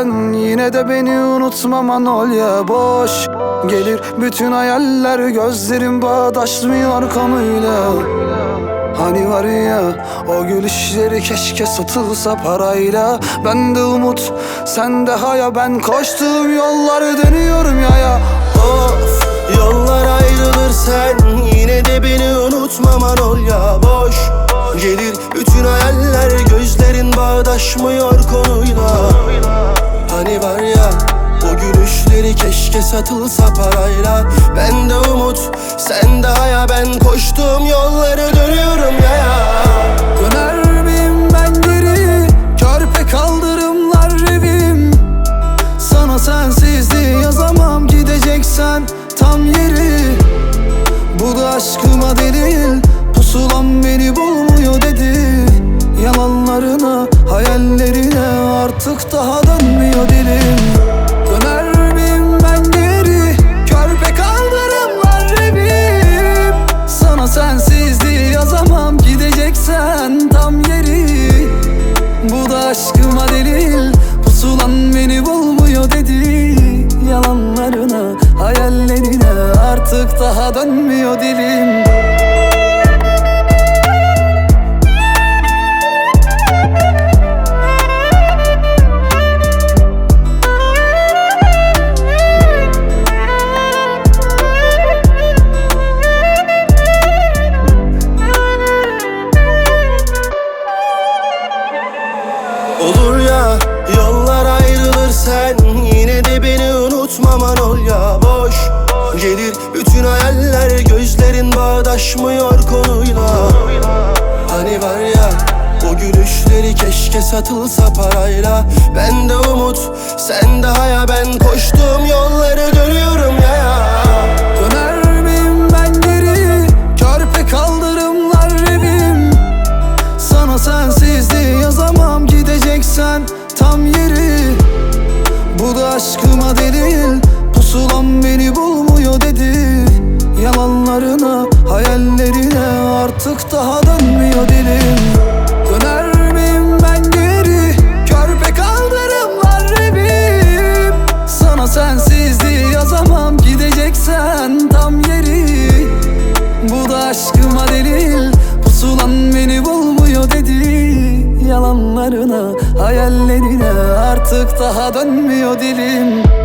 sen yine de beni unutmaman ol ya. Boş gelir bütün hayaller, gözlerim bağdaşmıyor konuyla. Hani var ya o gülüşleri keşke satılsa parayla. Ben de umut, sen de haya, ben koştuğum yolları dönüyorum ya. Of, yollar ayrılır sen yine de beni unutmaman ol ya. Boş gelir bütün hayaller, gözlerin bağdaşmıyor konuyla. Hani var ya o gülüşleri keşke satılsa parayla. Ben de umut, sen de haya, ben koştuğum yolları dönüyorum ya. Döner miyim ben geri, körpe kaldırımlar evim. Sana sensizliği yazamam, gideceksen tam yeri. Bu da aşkıma delil, pusulam beni bulmuyor dedi. Yalanlarına, hayallerine artık daha dönmüyor dilim. Döner miyim ben geri, körpe kaldırımlar evim. Sana sensizliği yazamam, gideceksen tam yeri. Bu da aşkıma delil, pusulan beni bulmuyor dedi. Yalanlarına, hayallerine artık daha dönmüyor dilim. Olur ya yollar ayrılır sen yine de beni unutmaman ol ya. Boş gelir bütün hayaller, gözlerin bağdaşmıyor konuyla. Hani var ya o gülüşleri keşke satılsa parayla. Ben de umut, sen de haya, ben koştuğum yolları dönüyorum ya. Döner miyim ben geri, körpe kaldırımlar evim. Sana sensizliği yazamam, gideceksen tam yeri. Bu da aşkıma delil, pusulam beni bulmuyor dedi. Yalanlarına, hayallerine artık daha dönmüyor dilim. Döner miyim ben geri, körpe kaldırımlar evim. Sana sensizliği yazamam, gideceksen tam yeri. Bu da aşkıma delil, pusulan beni bulmuyor dedi. Yalanlarına, hayallerine artık daha dönmüyor dilim.